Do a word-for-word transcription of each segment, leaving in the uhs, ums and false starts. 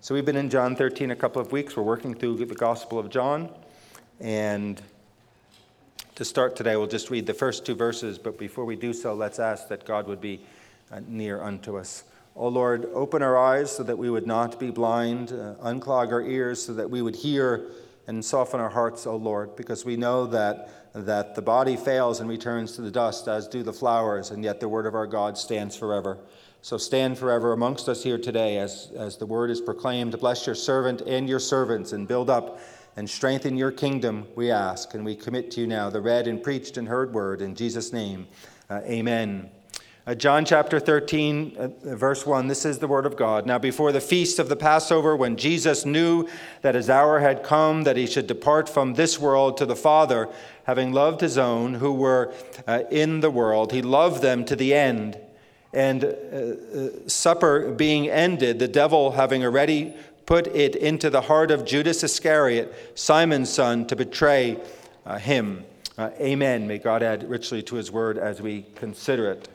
So we've been in John thirteen a couple of weeks. We're working through the Gospel of John. And to start today, we'll just read the first two verses. But before we do so, let's ask that God would be uh, near unto us. O Lord, open our eyes so that we would not be blind. Uh, unclog our ears so that we would hear, and soften our hearts, O Lord, because we know that, that the body fails and returns to the dust, as do the flowers, and yet the word of our God stands forever. So stand forever amongst us here today as, as the word is proclaimed. Bless your servant and your servants, and build up and strengthen your kingdom, we ask. And we commit to you now the read and preached and heard word. In Jesus' name, uh, amen. Uh, John chapter thirteen, uh, verse one, this is the word of God. Now before the feast of the Passover, when Jesus knew that his hour had come, that he should depart from this world to the Father, having loved his own who were uh, in the world, he loved them to the end. And uh, uh, supper being ended, the devil having already put it into the heart of Judas Iscariot, Simon's son, to betray uh, him. Uh, amen. May God add richly to his word as we consider it.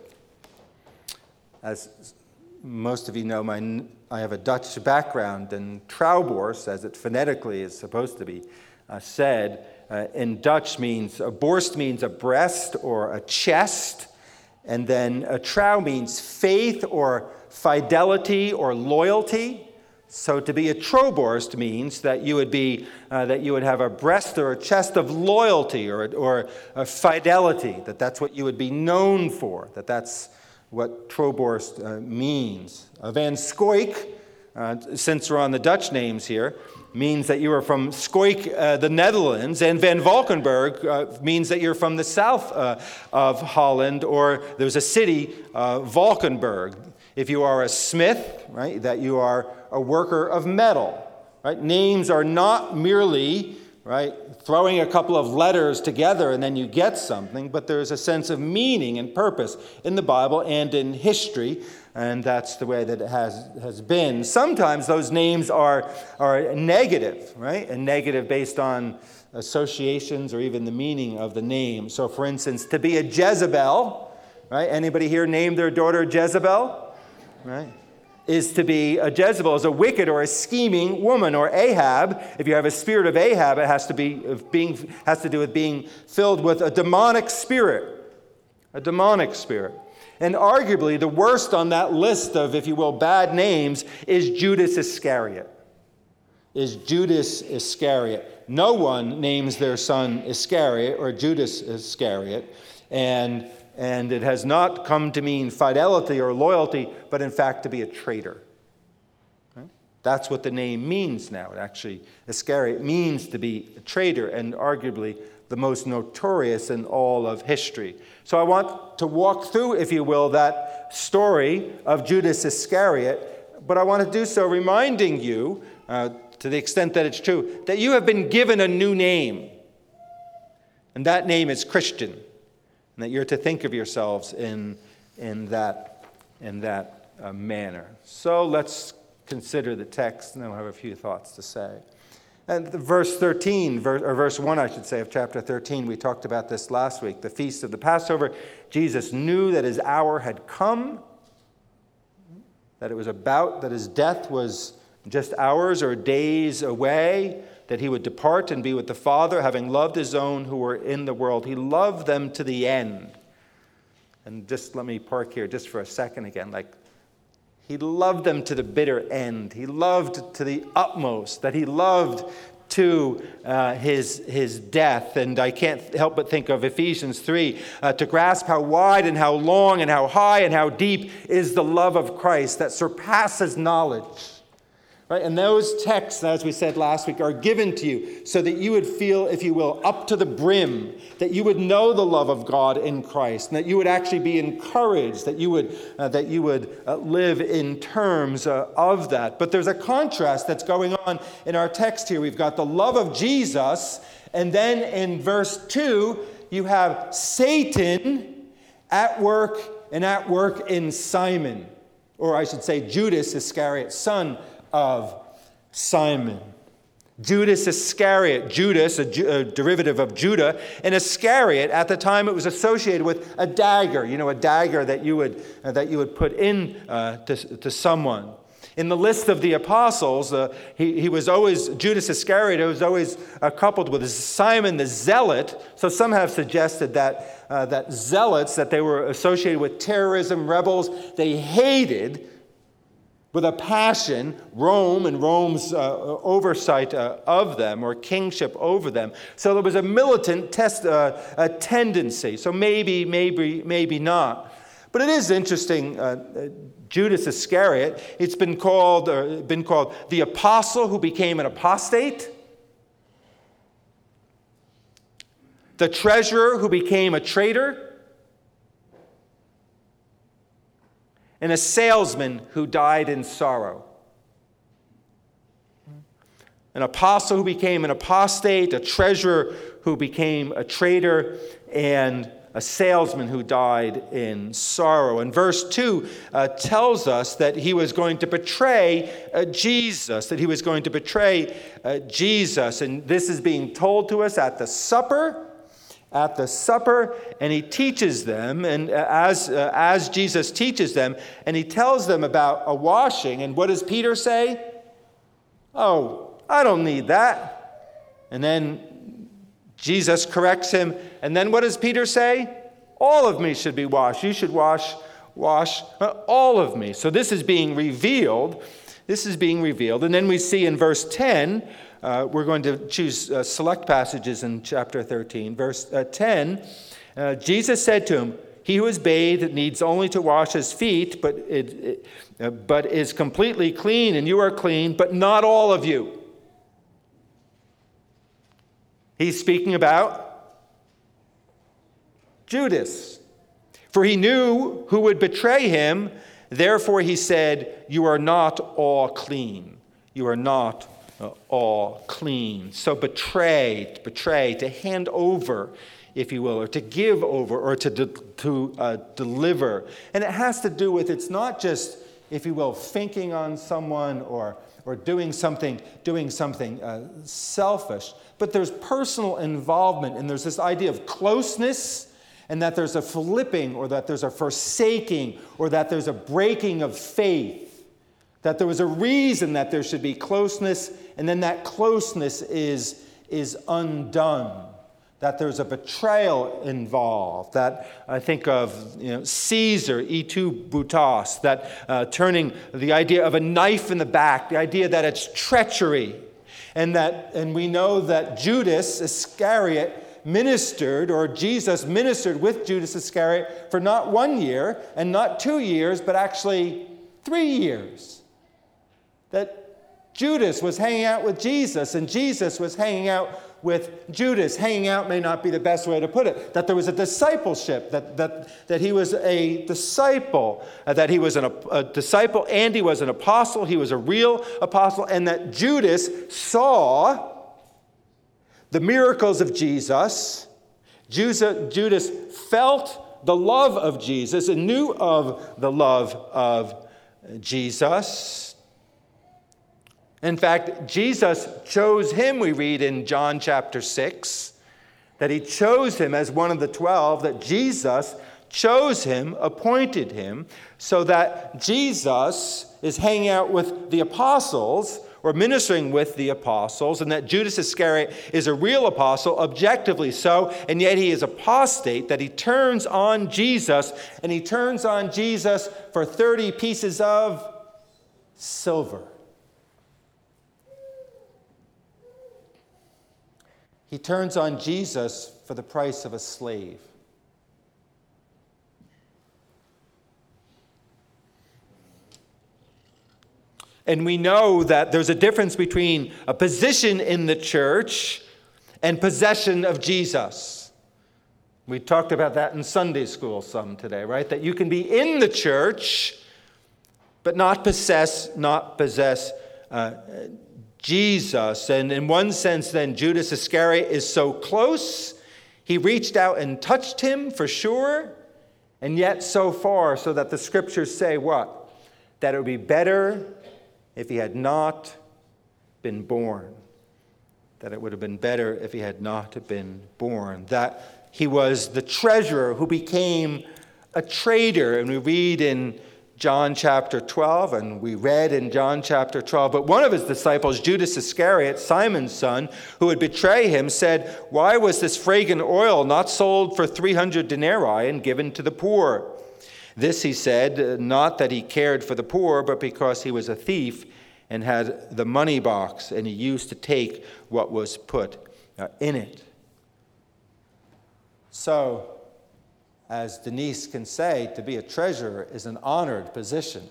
As most of you know, my, I have a Dutch background, and trouwborst, as it phonetically is supposed to be uh, said, uh, in Dutch means, a borst means a breast or a chest. And then a trou means faith or fidelity or loyalty. So to be a trouwborst means that you would be uh, that you would have a breast or a chest of loyalty or or a fidelity. That that's what you would be known for. That that's what trouwborst uh, means. Uh, Van Scoik, uh, since we're on the Dutch names here, means that you are from Scoik, uh, the Netherlands, and Van Valkenburg uh, means that you're from the south uh, of Holland, or there's a city, uh, Valkenburg. If you are a smith, right, that you are a worker of metal, right? Names are not merely, right, throwing a couple of letters together and then you get something, but there's a sense of meaning and purpose in the Bible and in history. And that's the way that it has, has been. Sometimes those names are, are negative, right? And negative based on associations or even the meaning of the name. So, for instance, to be a Jezebel, right? Anybody here named their daughter Jezebel? Right? Is to be a Jezebel is a wicked or a scheming woman. Or Ahab, if you have a spirit of Ahab, it has to be of being has to do with being filled with a demonic spirit. A demonic spirit. And arguably, the worst on that list of, if you will, bad names is Judas Iscariot. Is Judas Iscariot. No one names their son Iscariot or Judas Iscariot. And, and it has not come to mean fidelity or loyalty, but in fact to be a traitor. Right? That's what the name means now. It actually, Iscariot means to be a traitor, and arguably the most notorious in all of history. So I want to walk through, if you will, that story of Judas Iscariot, but I want to do so reminding you, uh, to the extent that it's true, that you have been given a new name, and that name is Christian, and that you're to think of yourselves in, in that, in that uh, manner. So let's consider the text, and then we'll have a few thoughts to say. And verse thirteen, verse, or verse one, I should say, of chapter thirteen, we talked about this last week. The feast of the Passover, Jesus knew that his hour had come, that it was about, that his death was just hours or days away, that he would depart and be with the Father, having loved his own who were in the world. He loved them to the end. And just let me park here just for a second again, like, he loved them to the bitter end. He loved to the utmost, that he loved to uh, his, his death. And I can't help but think of Ephesians three, uh, to grasp how wide and how long and how high and how deep is the love of Christ that surpasses knowledge. Right? And those texts, as we said last week, are given to you so that you would feel, if you will, up to the brim, that you would know the love of God in Christ, and that you would actually be encouraged, that you would, uh, that you would uh, live in terms uh, of that. But there's a contrast that's going on in our text here. We've got the love of Jesus, and then in verse two, you have Satan at work and at work in Simon, or I should say Judas Iscariot, son of Simon. Judas Iscariot, Judas, a, Ju- a derivative of Judah, and Iscariot, at the time it was associated with a dagger, you know, a dagger that you would uh, that you would put in uh, to, to someone. In the list of the apostles, uh, he, he was always, Judas Iscariot was always uh, coupled with Simon the Zealot. So some have suggested that, uh, that zealots, that they were associated with terrorism, rebels. They hated with a passion Rome and Rome's uh, oversight uh, of them, or kingship over them. So there was a militant test, uh, a tendency. So maybe, maybe, maybe not. But it is interesting, uh, Judas Iscariot, it's been called, uh, been called the apostle who became an apostate, the treasurer who became a traitor, and a salesman who died in sorrow. An apostle who became an apostate, a treasurer who became a traitor, and a salesman who died in sorrow. And verse two uh, tells us that he was going to betray uh, Jesus, that he was going to betray uh, Jesus. And this is being told to us at the supper, at the supper, and he teaches them, and uh, as, uh, as Jesus teaches them, and he tells them about a washing. And what does Peter say? Oh, I don't need that. And then Jesus corrects him. And then what does Peter say? All of me should be washed. You should wash, wash all of me. So this is being revealed. This is being revealed. And then we see in verse ten, uh, we're going to choose uh, select passages in chapter thirteen. Verse uh, ten, uh, Jesus said to him, "He who is bathed needs only to wash his feet, but, it, it, uh, but is completely clean, and you are clean, but not all of you." He's speaking about Judas. For he knew who would betray him. Therefore he said, "You are not all clean. You are not uh, all clean." So betray, betray, to hand over, if you will, or to give over, or to, de- to uh, deliver. And it has to do with, it's not just, if you will, thinking on someone or or doing something, doing something uh, selfish, but there's personal involvement, and there's this idea of closeness, and that there's a flipping, or that there's a forsaking, or that there's a breaking of faith, that there was a reason that there should be closeness, and then that closeness is, is undone. That there's a betrayal involved. That I think of, you know, Caesar, e tu butas, that uh, turning the idea of a knife in the back, the idea that it's treachery, and that, and we know that Judas Iscariot ministered, or Jesus ministered with Judas Iscariot for not one year and not two years, but actually three years. That Judas was hanging out with Jesus, and Jesus was hanging out with Judas. Hanging out may not be the best way to put it. That there was a discipleship, that that, that he was a disciple, uh, that he was an, a disciple and he was an apostle, he was a real apostle, and that Judas saw the miracles of Jesus. Judas felt the love of Jesus and knew of the love of Jesus. In fact, Jesus chose him, we read in John chapter six, that he chose him as one of the twelve, that Jesus chose him, appointed him, so that Jesus is hanging out with the apostles, or ministering with the apostles, and that Judas Iscariot is a real apostle, objectively so, and yet he is apostate, that he turns on Jesus, and he turns on Jesus for thirty pieces of silver. He turns on Jesus for the price of a slave. And we know that there's a difference between a position in the church and possession of Jesus. We talked about that in Sunday school some today, right? That you can be in the church, but not possess, not possess uh, Jesus. And in one sense, then, Judas Iscariot is so close. He reached out and touched him for sure, and yet so far, so that the scriptures say what? That it would be better if he had not been born. That it would have been better if he had not been born. That he was the treasurer who became a traitor. And we read in John chapter twelve, and we read in John chapter twelve, but one of his disciples, Judas Iscariot, Simon's son, who would betray him, said, "Why was this fragrant oil not sold for three hundred denarii and given to the poor?" This he said, not that he cared for the poor, but because he was a thief and had the money box, and he used to take what was put uh, in it. So, as Denise can say, to be a treasurer is an honored position.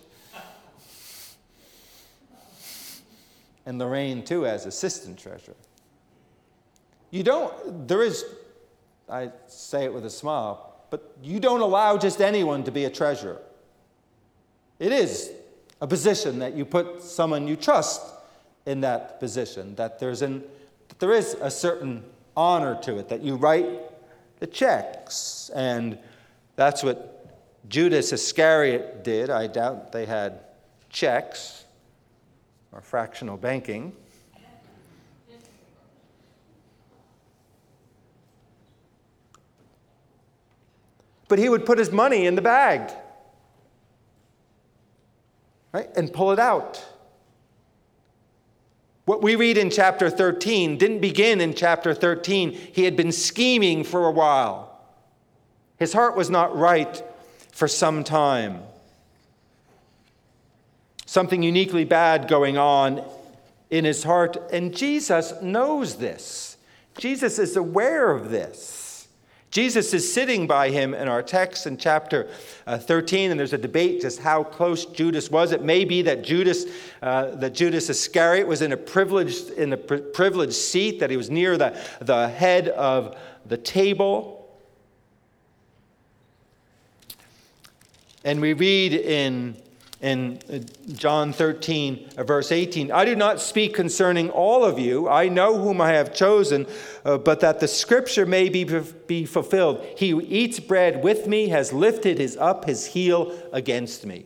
And Lorraine, too, as assistant treasurer. You don't, there is, I say it with a smile, but you don't allow just anyone to be a treasurer. It is a position that you put someone you trust in that position, that there's an, that there is a certain honor to it, that you write the checks. And that's what Judas Iscariot did. I doubt they had checks or fractional banking. But he would put his money in the bag, right, and pull it out. What we read in chapter thirteen didn't begin in chapter thirteen. He had been scheming for a while. His heart was not right for some time. Something uniquely bad going on in his heart, and Jesus knows this. Jesus is aware of this. Jesus is sitting by him in our text in chapter uh, thirteen, and there's a debate just how close Judas was. It may be that Judas, uh, that Judas Iscariot was in a privileged in a pri- privileged seat, that he was near the, the head of the table. And we read in in John thirteen, verse eighteen, "I do not speak concerning all of you. I know whom I have chosen, uh, but that the scripture may be, be fulfilled. He who eats bread with me has lifted his up his heel against me."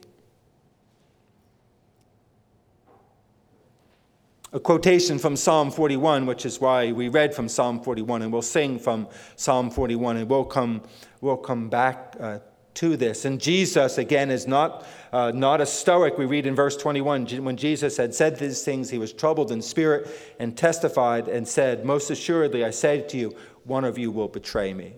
A quotation from Psalm forty-one, which is why we read from Psalm forty-one, and we'll sing from Psalm forty-one, and we'll come, we'll come back uh, to this. And Jesus, again, is not uh, not a stoic. We read in verse twenty-one, when Jesus had said these things, he was troubled in spirit and testified and said, "Most assuredly, I say to you, one of you will betray me."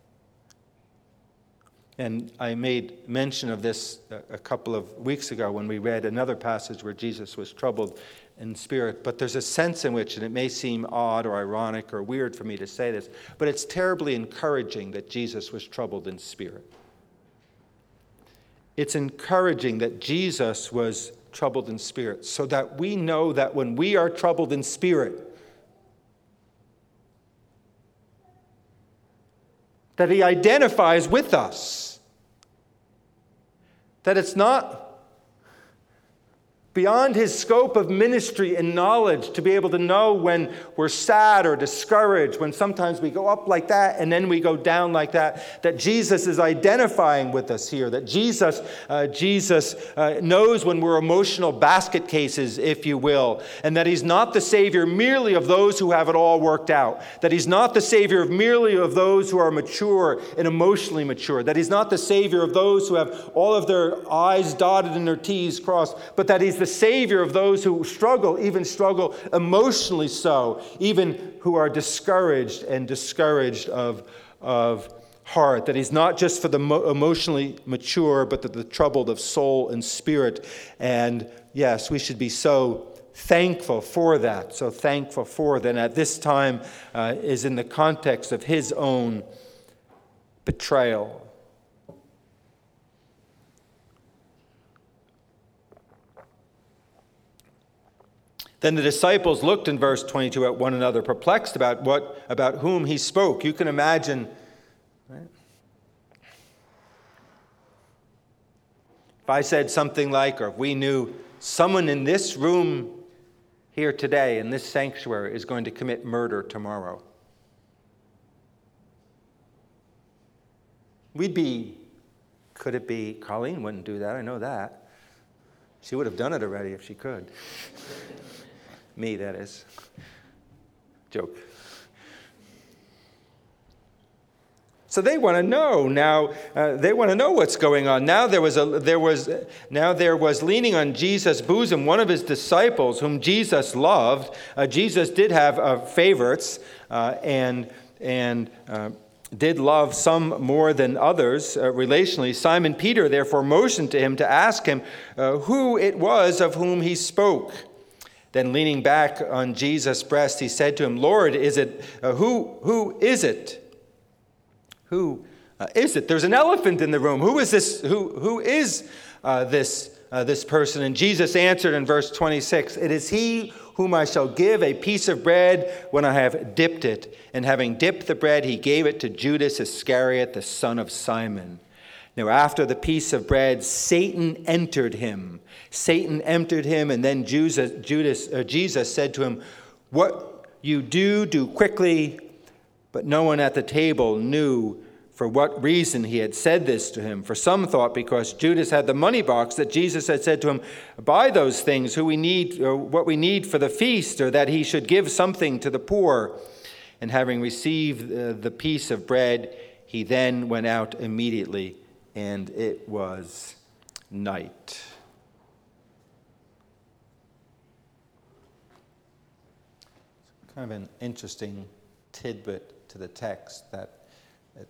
And I made mention of this a couple of weeks ago when we read another passage where Jesus was troubled in spirit. But there's a sense in which, and it may seem odd or ironic or weird for me to say this, but it's terribly encouraging that Jesus was troubled in spirit. It's encouraging that Jesus was troubled in spirit, so that we know that when we are troubled in spirit, that he identifies with us, that it's not beyond his scope of ministry and knowledge to be able to know when we're sad or discouraged, when sometimes we go up like that and then we go down like that, that Jesus is identifying with us here, that Jesus, uh, Jesus uh, knows when we're emotional basket cases, if you will, and that he's not the Savior merely of those who have it all worked out, that he's not the Savior of merely of those who are mature and emotionally mature, that he's not the Savior of those who have all of their I's dotted and their T's crossed, but that he's the Savior of those who struggle, even struggle emotionally so, even who are discouraged and discouraged of, of heart. That he's not just for the mo- emotionally mature, but the, the troubled of soul and spirit. And yes, we should be so thankful for that, so thankful for that. And at this time uh, is in the context of his own betrayal. Then the disciples looked in verse twenty-two at one another, perplexed about what about whom he spoke. You can imagine, right? If I said something like, or if we knew someone in this room here today, in this sanctuary, is going to commit murder tomorrow, we'd be, could it be, Colleen wouldn't do that, I know that. She would have done it already if she could. Me, that is. Joke. So they want to know now. Uh, they want to know what's going on. Now there was a there was now there was leaning on Jesus' bosom one of his disciples whom Jesus loved. Uh, Jesus did have uh, favorites uh, and and uh, did love some more than others uh, relationally. Simon Peter therefore motioned to him to ask him uh, who it was of whom he spoke. Then leaning back on Jesus' breast, he said to him, "Lord, is it uh, who who is it?" Who uh, is it? There's an elephant in the room. Who is this? Who who is uh, this uh, this person? And Jesus answered in verse twenty-six, "It is he whom I shall give a piece of bread when I have dipped it." And having dipped the bread, he gave it to Judas Iscariot, the son of Simon. Now after the piece of bread, Satan entered him. Satan entered him, and then Judas, Judas uh, Jesus said to him, "What you do, do quickly." But no one at the table knew for what reason he had said this to him. For some thought because Judas had the money box that Jesus had said to him, "Buy those things who we need, or what we need for the feast," or that he should give something to the poor. And having received uh, the piece of bread, he then went out immediately, and it was night. It's kind of an interesting tidbit to the text that it,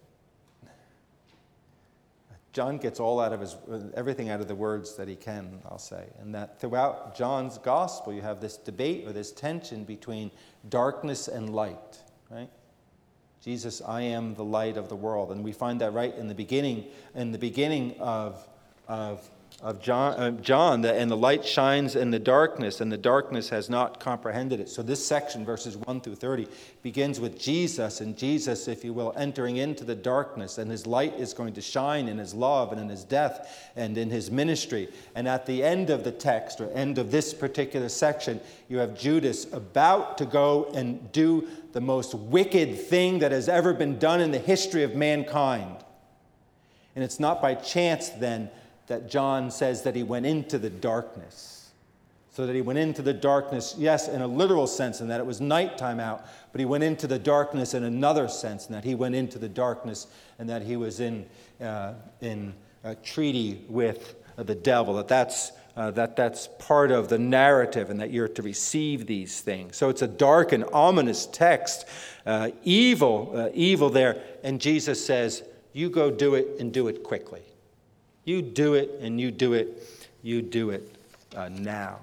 John gets all out of his everything out of the words that he can, I'll say, and that throughout John's gospel you have this debate or this tension between darkness and light, right? Jesus, I am the light of the world, and we find that right in the beginning, in the beginning of of of John, uh, John, the, and the light shines in the darkness, and the darkness has not comprehended it. So this section, verses one through thirty, begins with Jesus, and Jesus, if you will, entering into the darkness, and his light is going to shine in his love and in his death and in his ministry. And at the end of the text, or end of this particular section, you have Judas about to go and do the most wicked thing that has ever been done in the history of mankind. And it's not by chance, then, that John says that he went into the darkness. So that he went into the darkness, yes, in a literal sense, in that it was nighttime out, but he went into the darkness in another sense, in that he went into the darkness and that he was in uh, in a treaty with uh, the devil, that that's, uh, that that's part of the narrative and that you're to receive these things. So it's a dark and ominous text, uh, evil, uh, evil there, and Jesus says, you go do it and do it quickly. You do it, and you do it, you do it uh, now.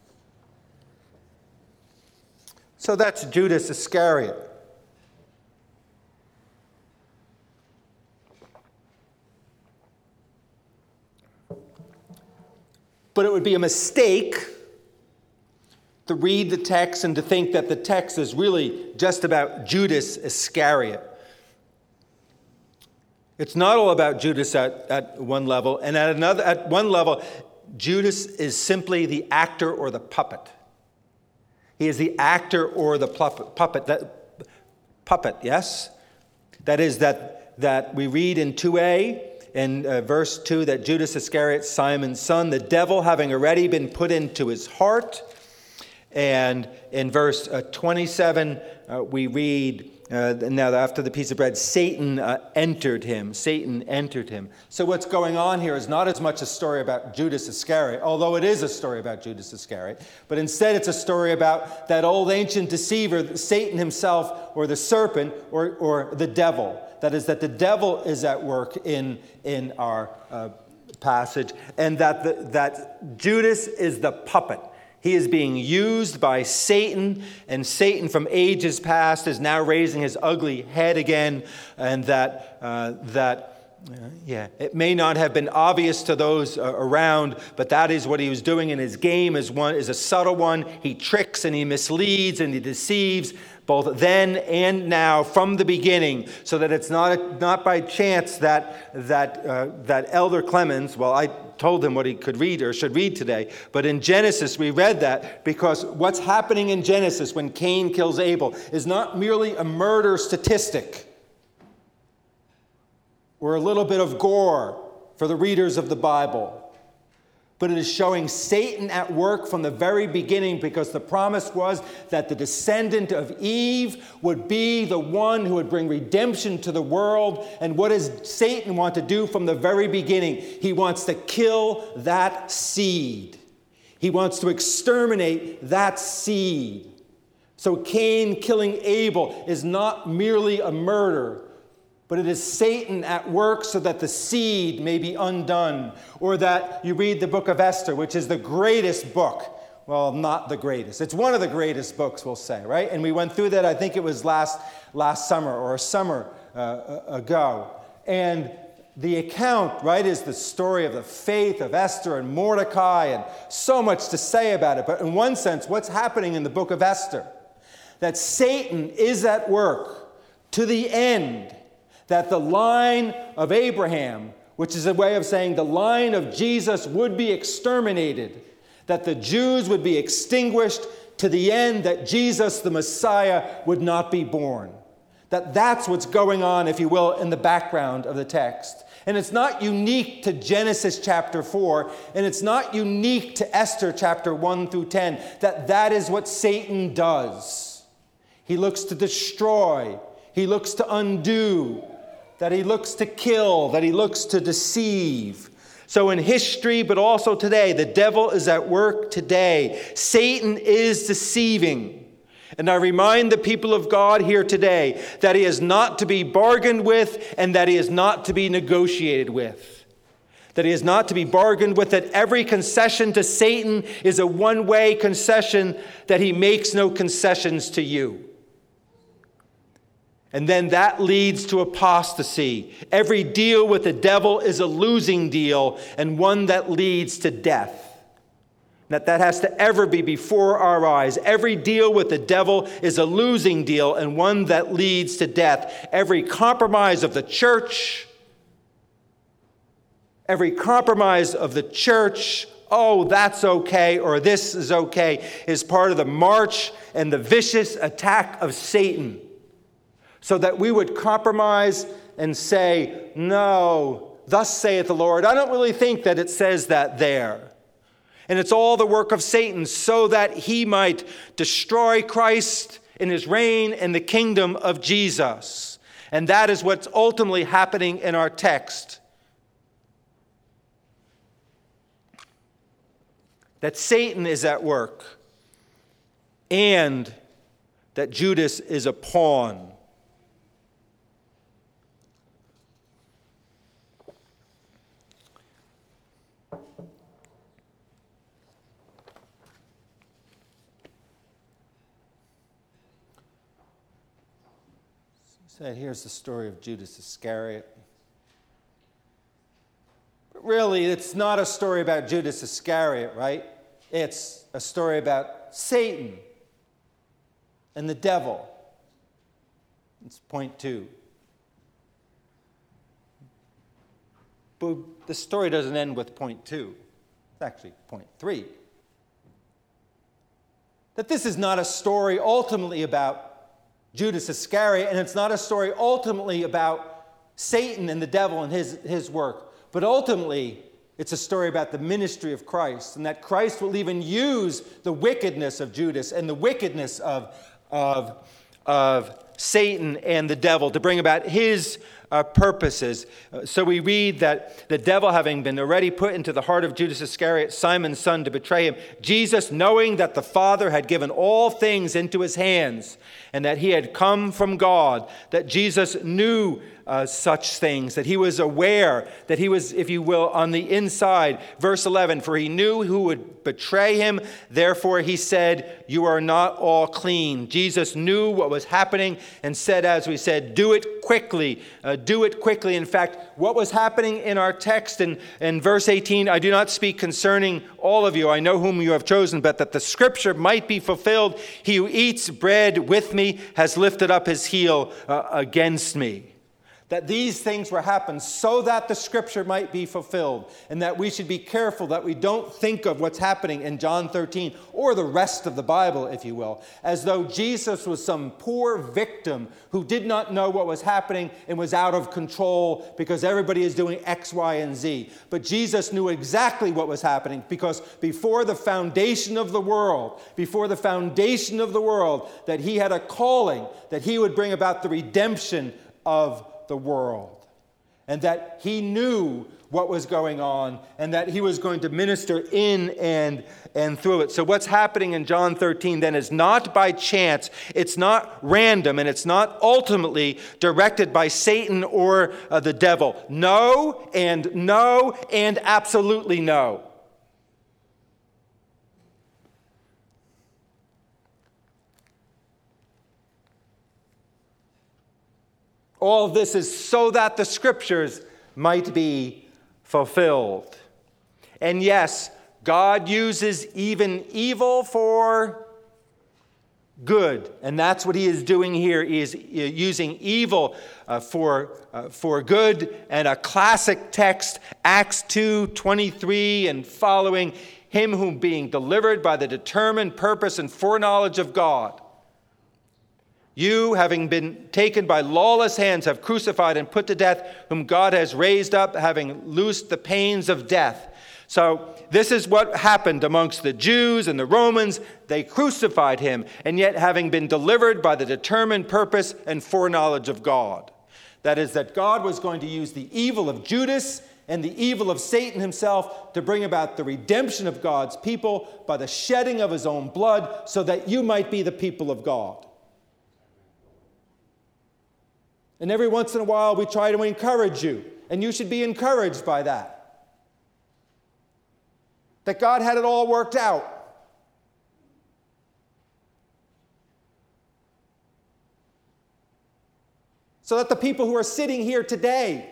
So that's Judas Iscariot. But it would be a mistake to read the text and to think that the text is really just about Judas Iscariot. It's not all about Judas at, at one level, and at another, at one level, Judas is simply the actor or the puppet. He is the actor or the puppet. Puppet, that, puppet, yes? That is that that we read in two a, in uh, verse two, that Judas Iscariot, Simon's son, the devil having already been put into his heart. And in verse uh, twenty-seven, uh, we read, Uh, now, after the piece of bread, Satan uh, entered him. Satan entered him. So what's going on here is not as much a story about Judas Iscariot, although it is a story about Judas Iscariot, but instead it's a story about that old ancient deceiver, Satan himself, or the serpent, or, or the devil. That is, that the devil is at work in, in our uh, passage, and that, the, that Judas is the puppet. He is being used by Satan, and Satan from ages past is now raising his ugly head again, and that, uh, that uh, yeah, it may not have been obvious to those uh, around, but that is what he was doing in his game is, one, is a subtle one. He tricks and he misleads and he deceives, both then and now, from the beginning, so that it's not not by chance that that uh, that Elder Clemens, well, I told him what he could read or should read today, but in Genesis we read that because what's happening in Genesis when Cain kills Abel is not merely a murder statistic or a little bit of gore for the readers of the Bible, But it is showing Satan at work from the very beginning, because the promise was that the descendant of Eve would be the one who would bring redemption to the world. And what does Satan want to do from the very beginning? He wants to kill that seed. He wants to exterminate that seed. So Cain killing Abel is not merely a murder, but it is Satan at work so that the seed may be undone. Or that you read the book of Esther, which is the greatest book. Well, not the greatest. It's one of the greatest books, we'll say, right? And we went through that, I think it was last, last summer or a summer uh, ago. And the account, right, is the story of the faith of Esther and Mordecai, and so much to say about it. But in one sense, what's happening in the book of Esther? That Satan is at work to the end, that the line of Abraham, which is a way of saying the line of Jesus, would be exterminated, that the Jews would be extinguished to the end, that Jesus, the Messiah, would not be born. That that's what's going on, if you will, in the background of the text. And it's not unique to Genesis chapter four, and it's not unique to Esther chapter one through ten, that that is what Satan does. He looks to destroy, he looks to undo, that he looks to kill, that he looks to deceive. So in history, but also today, the devil is at work today. Satan is deceiving. And I remind the people of God here today that he is not to be bargained with and that he is not to be negotiated with. That he is not to be bargained with, that every concession to Satan is a one-way concession, that he makes no concessions to you. And then that leads to apostasy. Every deal with the devil is a losing deal, and one that leads to death. That that has to ever be before our eyes. Every deal with the devil is a losing deal, and one that leads to death. Every compromise of the church, every compromise of the church, oh, that's okay, or this is okay, is part of the march and the vicious attack of Satan. So that we would compromise and say, no, thus saith the Lord. I don't really think that it says that there. And it's all the work of Satan, so that he might destroy Christ in his reign and the kingdom of Jesus. And that is what's ultimately happening in our text. That Satan is at work, and that Judas is a pawn. Said, here's the story of Judas Iscariot. But really, it's not a story about Judas Iscariot, right? It's a story about Satan and the devil. It's point two. But the story doesn't end with point two. It's actually point three. That this is not a story ultimately about Judas Iscariot, and it's not a story ultimately about Satan and the devil and his, his work, but ultimately it's a story about the ministry of Christ, and that Christ will even use the wickedness of Judas and the wickedness of, of, of Satan and the devil to bring about his uh, purposes. Uh, so we read that the devil, having been already put into the heart of Judas Iscariot, Simon's son, to betray him, Jesus, knowing that the Father had given all things into his hands, and that he had come from God, that Jesus knew uh, such things, that he was aware, that he was, if you will, on the inside. Verse eleven, for he knew who would betray him, therefore he said, you are not all clean. Jesus knew what was happening and said, as we said, do it quickly, uh, do it quickly. In fact, what was happening in our text in, in verse eighteen, I do not speak concerning all of you, I know whom you have chosen, but that the scripture might be fulfilled, he who eats bread with me has lifted up his heel uh, against me. That these things were happened so that the scripture might be fulfilled, and that we should be careful that we don't think of what's happening in John thirteen, or the rest of the Bible, if you will, as though Jesus was some poor victim who did not know what was happening and was out of control because everybody is doing X, Y, and Z. But Jesus knew exactly what was happening, because before the foundation of the world, before the foundation of the world, that he had a calling, that he would bring about the redemption of the world, and that he knew what was going on, and that he was going to minister in and and through it. So what's happening in John thirteen then is not by chance, it's not random, and it's not ultimately directed by Satan or uh, the devil. No, and no, and absolutely no. All of this is so that the scriptures might be fulfilled. And yes, God uses even evil for good. And that's what he is doing here. He is using evil uh, for, uh, for good. And a classic text, Acts two twenty-three and following, him whom being delivered by the determined purpose and foreknowledge of God, you, having been taken by lawless hands, have crucified and put to death, whom God has raised up, having loosed the pains of death. So this is what happened amongst the Jews and the Romans. They crucified him, and yet having been delivered by the determined purpose and foreknowledge of God. That is, that God was going to use the evil of Judas and the evil of Satan himself to bring about the redemption of God's people by the shedding of his own blood, so that you might be the people of God. And every once in a while we try to encourage you, and you should be encouraged by that. That God had it all worked out. So that the people who are sitting here today,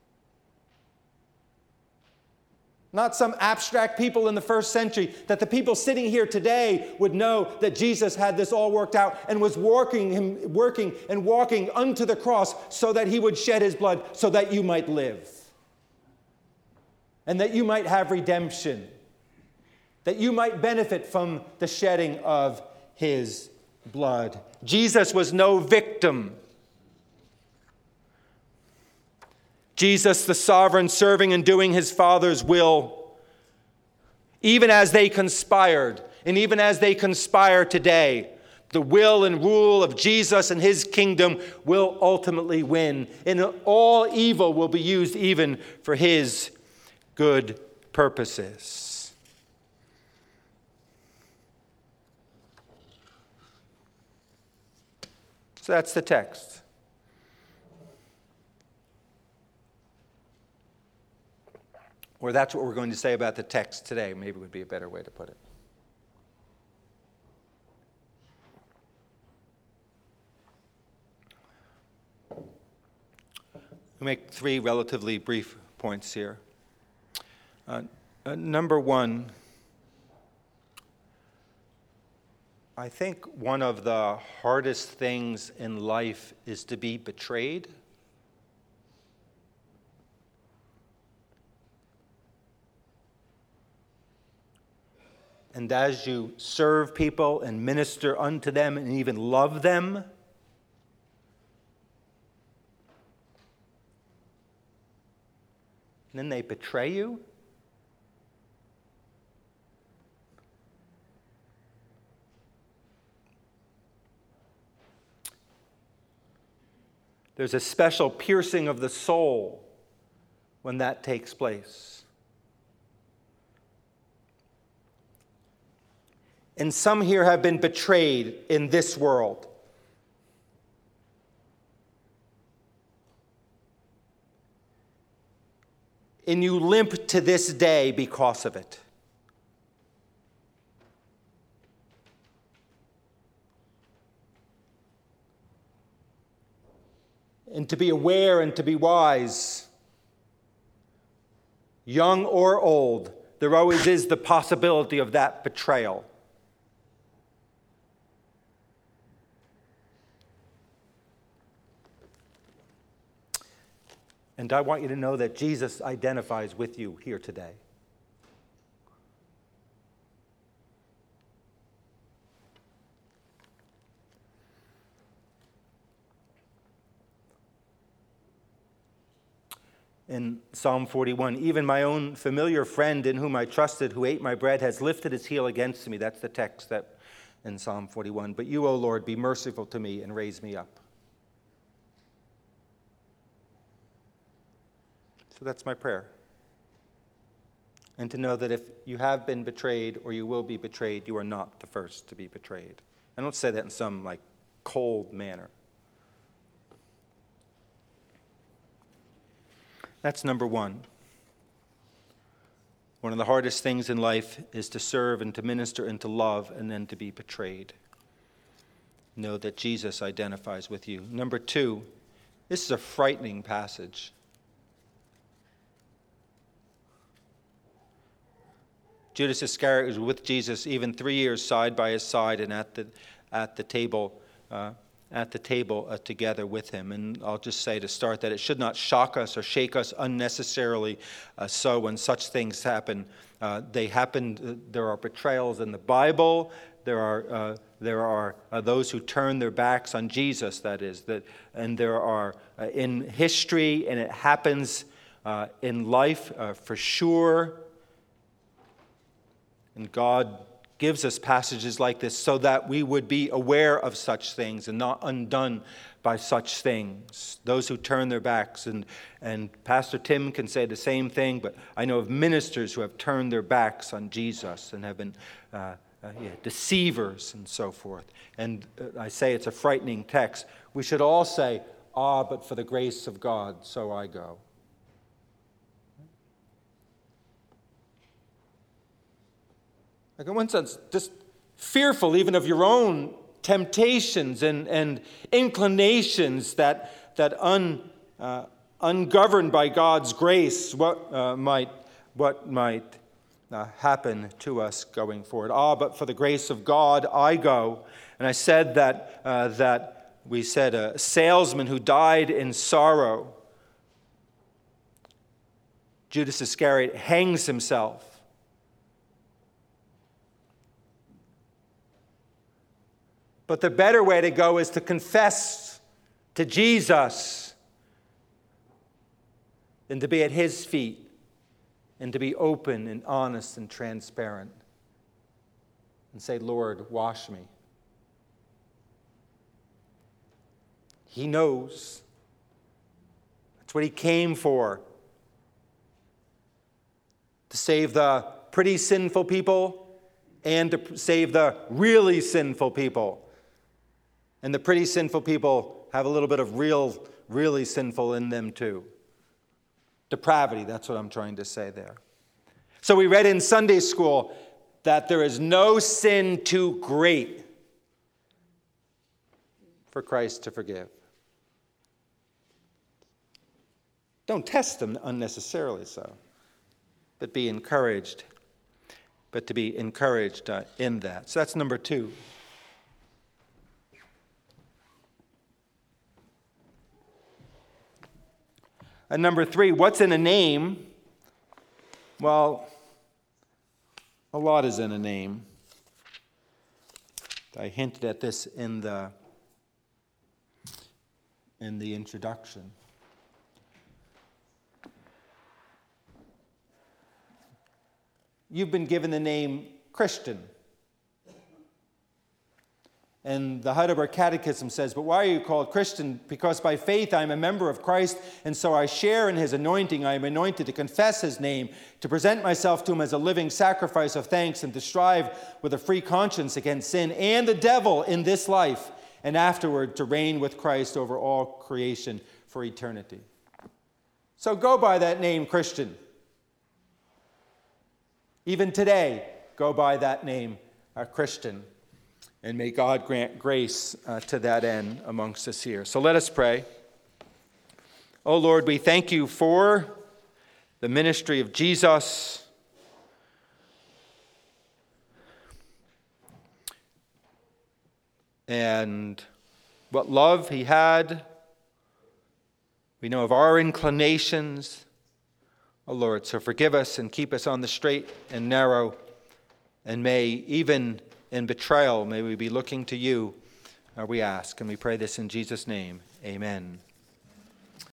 not some abstract people in the first century, that the people sitting here today would know that Jesus had this all worked out and was working, him, working and walking unto the cross so that he would shed his blood so that you might live. And that you might have redemption. That you might benefit from the shedding of his blood. Jesus was no victim. Jesus, the sovereign, serving and doing his Father's will, even as they conspired, and even as they conspire today, the will and rule of Jesus and his kingdom will ultimately win, and all evil will be used even for his good purposes. So that's the text. Or that's what we're going to say about the text today. Maybe would be a better way to put it. We make three relatively brief points here. Uh, uh, number one, I think one of the hardest things in life is to be betrayed. And as you serve people and minister unto them and even love them, and then they betray you, there's a special piercing of the soul when that takes place. And some here have been betrayed in this world. And you limp to this day because of it. And to be aware and to be wise, young or old, there always is the possibility of that betrayal. And I want you to know that Jesus identifies with you here today. In Psalm forty-one, even my own familiar friend in whom I trusted, who ate my bread, has lifted his heel against me. That's the text that in Psalm forty-one. But you, O Lord, be merciful to me and raise me up. So that's my prayer. And to know that if you have been betrayed or you will be betrayed, you are not the first to be betrayed. I don't say that in some like cold manner. That's number one. One of the hardest things in life is to serve and to minister and to love and then to be betrayed. Know that Jesus identifies with you. Number two, this is a frightening passage. Judas Iscariot was with Jesus even three years side by his side and at the at the table uh, at the table uh, together with him. And I'll just say to start that it should not shock us or shake us unnecessarily uh, so when such things happen. Uh, they happen, uh, there are betrayals in the Bible. There are uh, there are uh, those who turn their backs on Jesus, that is. that, And there are uh, in history, and it happens uh, in life uh, for sure. And God gives us passages like this so that we would be aware of such things and not undone by such things. Those who turn their backs, and, and Pastor Tim can say the same thing, but I know of ministers who have turned their backs on Jesus and have been uh, uh, yeah, deceivers and so forth. And uh, I say it's a frightening text. We should all say, ah, but for the grace of God, so I go. Like in one sense, just fearful even of your own temptations and, and inclinations that, that un, uh, ungoverned by God's grace, what uh, might, what might uh, happen to us going forward. Ah, but for the grace of God, I go. And I said that, uh, that we said a salesman who died in sorrow, Judas Iscariot, hangs himself. But the better way to go is to confess to Jesus than to be at his feet and to be open and honest and transparent and say, Lord, wash me. He knows. That's what he came for. To save the pretty sinful people and to save the really sinful people. And the pretty sinful people have a little bit of real, really sinful in them too. Depravity, that's what I'm trying to say there. So we read in Sunday school that there is no sin too great for Christ to forgive. Don't test them unnecessarily so, but be encouraged. But to be encouraged uh, in that. So that's number two. And number three, what's in a name? Well, a lot is in a name. I hinted at this in the in the introduction. You've been given the name Christian. And the Heidelberg Catechism says, but why are you called Christian? Because by faith I am a member of Christ, and so I share in his anointing. I am anointed to confess his name, to present myself to him as a living sacrifice of thanks, and to strive with a free conscience against sin and the devil in this life, and afterward to reign with Christ over all creation for eternity. So go by that name, Christian. Even today, go by that name, uh, Christian. And may God grant grace uh, to that end amongst us here. So let us pray. Oh Lord, we thank you for the ministry of Jesus. And what love he had, We know of our inclinations, O Lord, so forgive us and keep us on the straight and narrow, and may, even in betrayal, may we be looking to you, uh, we ask, and we pray this in Jesus' name. Amen.